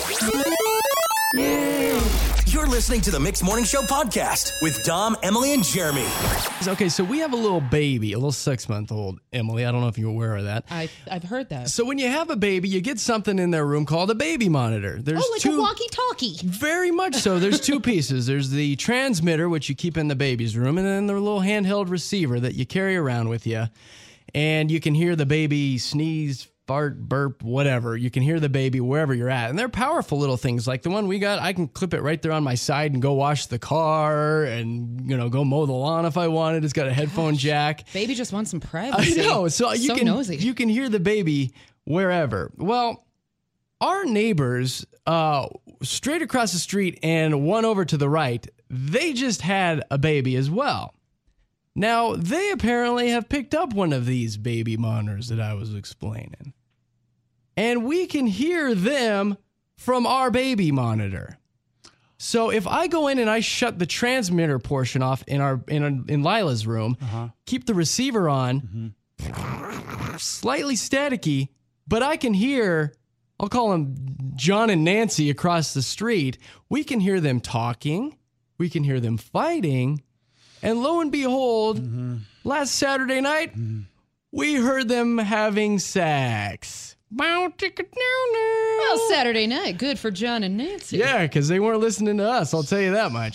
You're listening to the Mixed Morning Show podcast with Dom, Emily, and Jeremy. Okay, so we have a little baby, a little 6-month-old Emily. I don't know if you're aware of that. I've heard that. So when you have a baby, you get something in their room called a baby monitor. There's like a walkie-talkie. Very much so. There's two pieces. There's the transmitter, which you keep in the baby's room, and then the little handheld receiver that you carry around with you. And you can hear the baby sneeze, fart, burp, whatever. You can hear the baby wherever you're at. And they're powerful little things. Like the one we got, I can clip it right there on my side and go wash the car and, go mow the lawn if I wanted. It's got a headphone jack. Baby just wants some privacy. I know. So nosy. You can hear the baby wherever. Well, our neighbors straight across the street and one over to the right, they just had a baby as well. Now, they apparently have picked up one of these baby monitors that I was explaining. And we can hear them from our baby monitor. So if I go in and I shut the transmitter portion off in Lila's room, keep the receiver on, slightly staticky, but I can hear, I'll call them John and Nancy across the street. We can hear them talking. We can hear them fighting. And lo and behold, last Saturday night, we heard them having sex. Well, Saturday night, good for John and Nancy. Yeah, because they weren't listening to us, I'll tell you that much.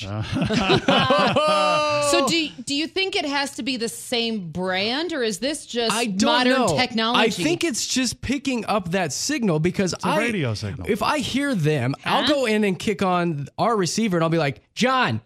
So do you think it has to be the same brand, or is this just modern modern technology? I think it's just picking up that signal because it's a radio signal. If I hear them, I'll go in and kick on our receiver and I'll be like, John,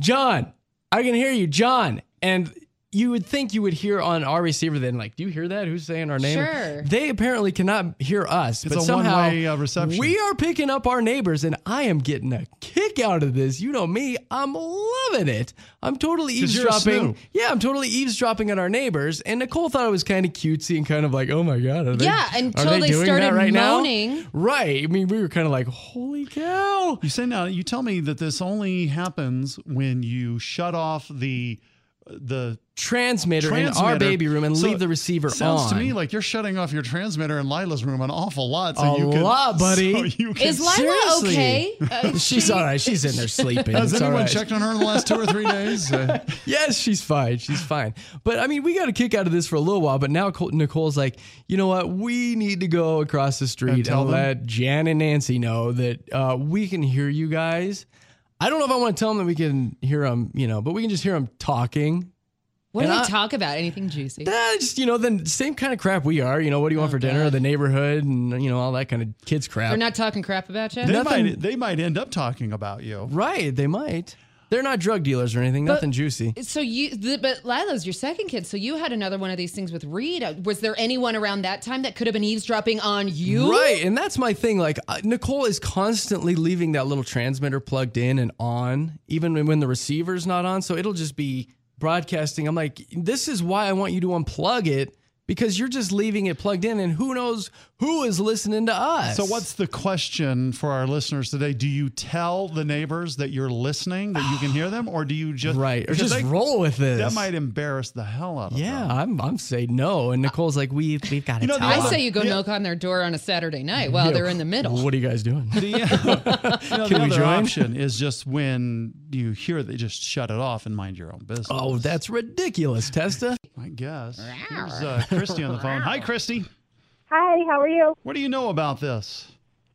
I can hear you, John. And you would think you would hear on our receiver then, like, do you hear that? Who's saying our name? Sure. They apparently cannot hear us. It's but a somehow one-way reception. We are picking up our neighbors, and I am getting a kick out of this. You know me. I'm loving it. I'm totally eavesdropping. Yeah, I'm totally eavesdropping on our neighbors. And Nicole thought it was kind of cutesy and kind of like, oh my God. Until they started moaning. Now? Right. I mean, we were kind of like, holy cow. You tell me that this only happens when you shut off the transmitter in our baby room and leave the receiver on. Sounds to me like you're shutting off your transmitter in Lila's room an awful lot. Buddy. Is Lila okay? She's all right. She's in there sleeping. Has anyone checked on her in the last 2 or 3 days? Yes, she's fine. She's fine. But I mean, we got a kick out of this for a little while. But now Nicole's like, you know what? We need to go across the street and let Jan and Nancy know that we can hear you guys. I don't know if I want to tell them that we can hear them, but we can just hear them talking. What do they talk about? Anything juicy? Just, the same kind of crap we are. What do you want for dinner? The neighborhood and, all that kind of kids crap. They're not talking crap about you? They might end up talking about you. Right, they might. They're not drug dealers or anything. Nothing juicy. So but Lila's your second kid. So you had another one of these things with Reed. Was there anyone around that time that could have been eavesdropping on you? Right, and that's my thing. Like Nicole is constantly leaving that little transmitter plugged in and on, even when the receiver's not on. So it'll just be broadcasting. I'm like, this is why I want you to unplug it. Because you're just leaving it plugged in, and who knows who is listening to us. So what's the question for our listeners today? Do you tell the neighbors that you're listening, that you can hear them, or do you just... Right, or just roll with this? That might embarrass the hell out of them. Yeah, I'm saying no, and Nicole's like, we've got to tell them. I say you go knock on their door on a Saturday night while they're in the middle. What are you guys doing? The other option is just when you hear it, they just shut it off and mind your own business. Oh, that's ridiculous, Testa. I guess. Here's Christy on the phone. Hi, Christy. Hi, how are you? What do you know about this?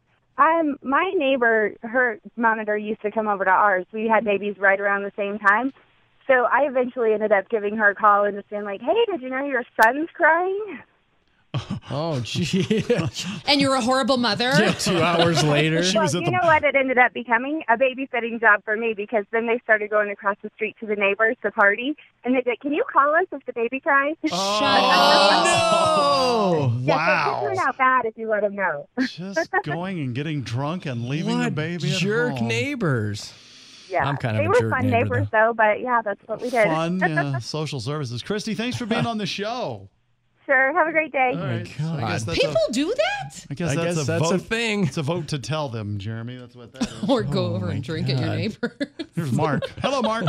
My neighbor, her monitor used to come over to ours. We had babies right around the same time. So I eventually ended up giving her a call and just being like, hey, did you know your son's crying? Oh, gee. And you're a horrible mother? Yeah, 2 hours later. You know what it ended up becoming? A babysitting job for me, because then they started going across the street to the neighbors to party. And they'd be like, can you call us if the baby cries? Oh, no. Wow. It turn out bad if you let them know. Just going and getting drunk and leaving the baby at jerk home. neighbors. Yeah, I'm kind of they a were jerk fun neighbor, neighbors, though, but yeah, that's what we did. Fun social services. Christy, thanks for being on the show. Sure. Have a great day. All right. God. I guess that's People do that? I guess that's a thing. It's a vote to tell them, Jeremy. That's what that is. Or go over and drink at your neighbor. Here's Mark. Hello, Mark.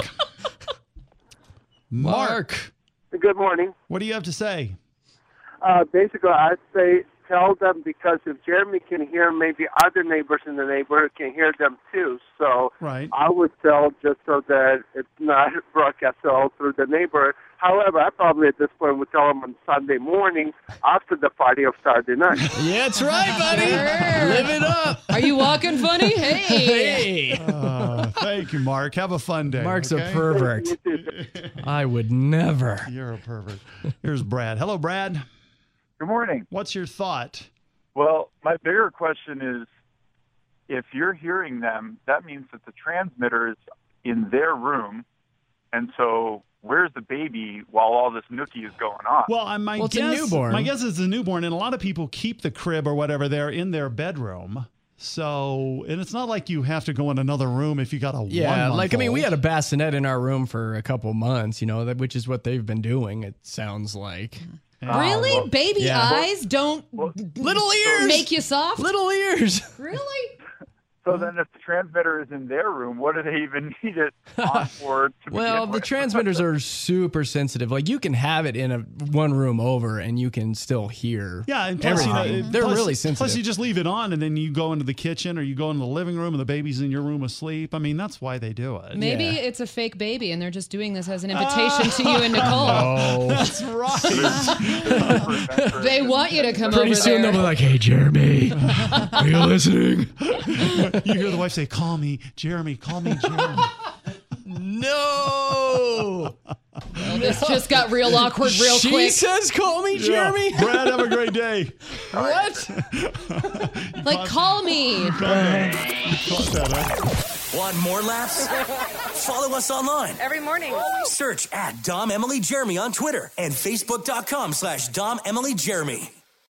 Mark. Good morning. What do you have to say? Basically, I'd say tell them, because if Jeremy can hear, maybe other neighbors in the neighborhood can hear them too. So Right. I would tell just so that it's not broadcast all through the neighborhood. However, I probably at this point would tell them on Sunday morning after the party of Saturday night. Yeah, that's right, buddy. Live it up. Are you walking funny? Hey. Hey. Thank you, Mark. Have a fun day. Mark's okay? a pervert. You too. I would never. You're a pervert. Here's Brad. Hello, Brad. Good morning. What's your thought? Well, my bigger question is, if you're hearing them, that means that the transmitter is in their room, and so where's the baby while all this nookie is going on? Well, it's a newborn. My guess is a newborn, and a lot of people keep the crib or whatever there in their bedroom. So, and it's not like you have to go in another room if you got a Yeah, 1 month like, I mean, we old. had a bassinet in our room for a couple months, which is what they've been doing, it sounds like. Really? Baby Yeah. eyes don't Little ears! make you soft? Little ears! Really? So then if the transmitter is in their room, what do they even need it on for to Well, begin the with? transmitters are super sensitive. Like, you can have it in one room over and you can still hear. Yeah, and plus, everything. They're really sensitive. Plus, you just leave it on, and then you go into the kitchen or you go into the living room, and the baby's in your room asleep. I mean, that's why they do it. Maybe Yeah. it's a fake baby and they're just doing this as an invitation to you and Nicole. Oh. That's right. They want you to come Pretty over soon there. they'll be like, hey, Jeremy, are you listening? You hear the wife say, "Call me, Jeremy. Call me, Jeremy." No. Well, this just got real awkward real She quick. says, call me, Jeremy. Yeah. Brad, have a great day. What? Like, call me. Want more laughs? Follow us online. Every morning. Search at Dom Emily Jeremy on Twitter and Facebook.com/Dom Emily Jeremy.